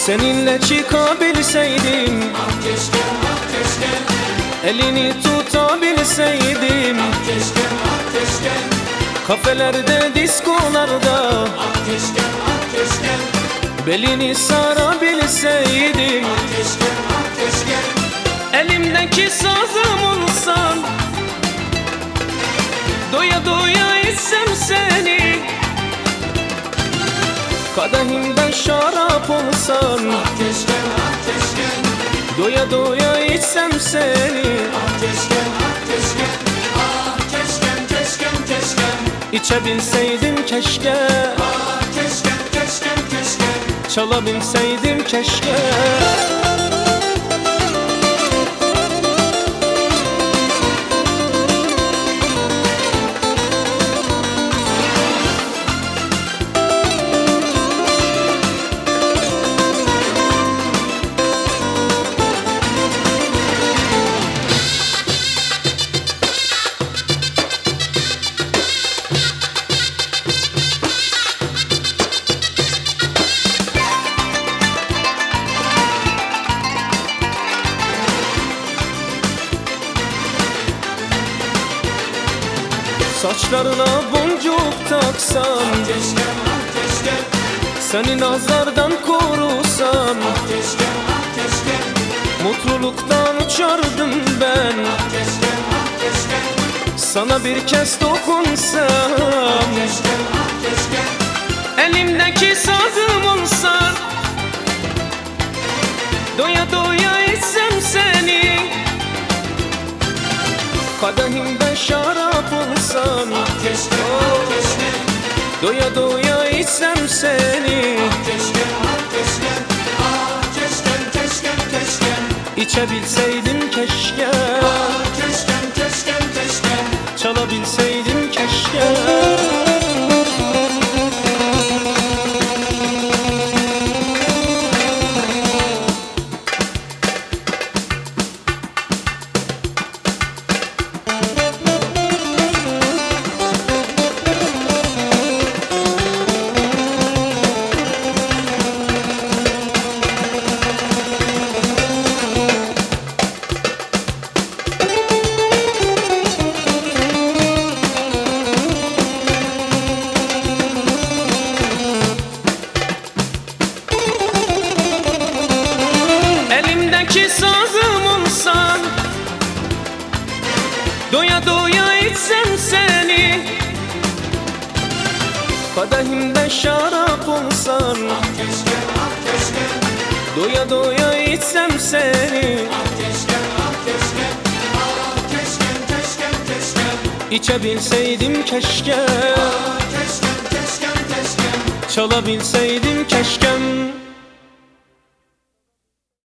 Seninle çıkabilseydim, Ah keşke, ah keşke, elini tutabilseydim, ah keşke, ah keşke, kafelerde, diskolarda ah keşke, ah keşke, belini sarabilseydim. ah keşke, ah keşke, Elimdeki sazım olsan, doya doya içsem seni. Kadehimden şarap olsan, ah keşke, ah keşke, doya doya içsem seni. ah keşke, ah keşke, ah keşkem, keşkem, keşkem, İçebilseydim keşke, ah keşkem, keşkem, keşkem. çalabilseydim keşke. Saçlarına boncuk taksam, Keşke, ah keşke, seni nazardan korusam, ah keşke, ah keşke, mutluluktan uçardım ben. keşke, ah keşke, Sana bir kez dokunsam, keşke, ah keşke, elimdeki sazım olsan, doya doya içsem seni. Kadehimden şarap olsan, keşke, ah keşke, doya doya içsem seni. keşke, ah keşke, ah keşkem, keşkem, keşkem, İçebilseydim keşke, ah keşkem, keşkem, keşkem. çalabilseydim keşke. Elimdeki sazım olsan, doya doya içsem seni. Kadehimden şarap olsan, Keşke, ah keşke, doya doya içsem seni. keşke, ah keşke, ah keşkem, keşkem, keşkem, İçebilseydim keşke, ah keşkem, keşkem, keşkem. çalabilseydim keşkem.